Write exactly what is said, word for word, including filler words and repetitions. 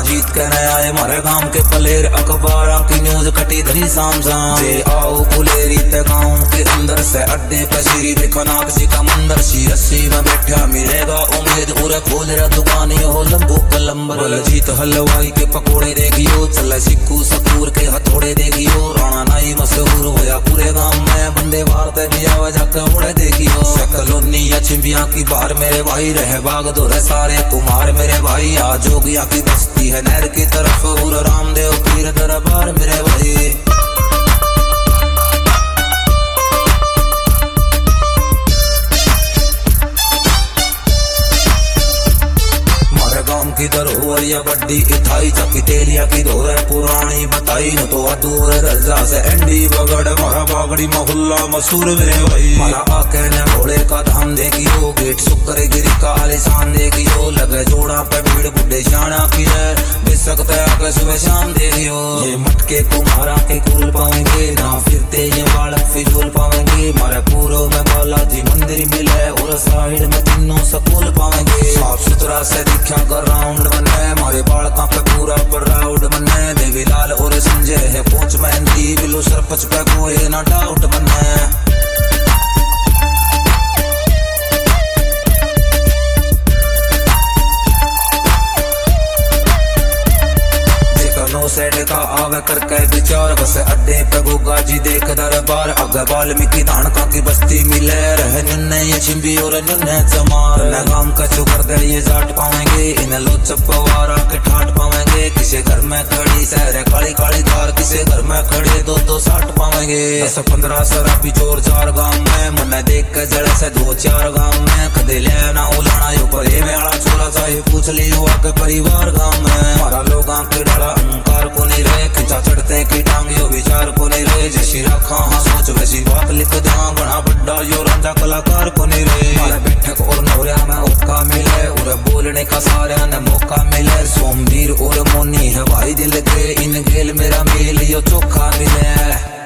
जीत कर आए मारे गांव के पलेर, अखबार की न्यूज कटी धरी शाम शाम से आओ कुलेरी ते गाँव के अंदर से अड्डे पे श्री देखो नाकसी का मंदिर, सी अस्सी में बैठा मिलेगा उम्मीद पूरे खोल रहा दुकान हो लंबू कलम्बर। जीत हलवाई के पकोड़े देखियो, चल सिक्कू सकूर के हथौड़े देखियो, राणा नाई मशहूर होया पूरे गाँव में, बंदे वार्ते भी आवा जाके उड़े देखियो। कलोनी या चिंबिया की बाहर मेरे भाई रह बाग दो रह सारे कुमार मेरे भाई, आ जोगिया की बस्ती है नहर की तरफ और रामदेव पीर दरबार मेरे भाई। की धरोहर या बड्डी इथाई चकी तेलिया की धोर पुरानी बताई न तो अधूर रजा से एंडी बगड़ मारा बागड़ी मोहल्ला मशहूर मेरे भाई। मारा आके ने भोले का धाम देखियो, गेट शुक्र गिरी का आलिशान देखियो, लगे जोड़ा पे भीड़ बुढ़े शाना की है, बेसकते आके सुबह शाम देखियो। ये मटके कुम्हारा के कुल पाएंगे ना फिरते ये बालक फिजूल पाएंगे, मारे पूर्व में बालाजी मंदिर मिले और साइड में तीनों स्कूल पाएंगे। साफ सुथरा से दिखा कर राउंड बने, मारे बालका पे पूरा प्राउड बने, देवीलाल और संजय है कोच मेहंदी, बिल्लू सरपंच पे कोई ना डाउट बने। सेड का आवे करके विचार, बस अड्डे पे गोगा जी देख दरबार, अगर वाल्मीकि धानका की बस्ती मिले रहे नुन्ने ये चिंबी और नुन्ने चमार, गांव का चुकर दे ये जाट पाएंगे, इन लोचप पवारा के ठाट पाएंगे, किसी घर में खड़ी सहरे काली काली धार, किसी घर में खड़े दो दो साठ पाएंगे। दस पंद्रह शराबी चोर चार गांव में, मन देख के जड़े से दो चार गांव में, कदे लेना उलाना यो पर ये मेरा छोरा चाहे पूछ लियो आके परिवार गांव में। हमारा लोगां के डरा अहंकार को नहीं रहे, खिंचा चढ़ते की टांग यो विचार को नहीं रहे, जैसी रखा हाँ सोच वैसी बात लिख दिया, बड़ा बड्डा यो राजा कलाकार को नहीं रहे। हमारे बैठक और नौरिया में मौका मिले और बोलने का सारे ने मौका मिले, सोमवीर और मोनी है भाई दिल के, इन गेल मेरा मेल यो चोखा मिले।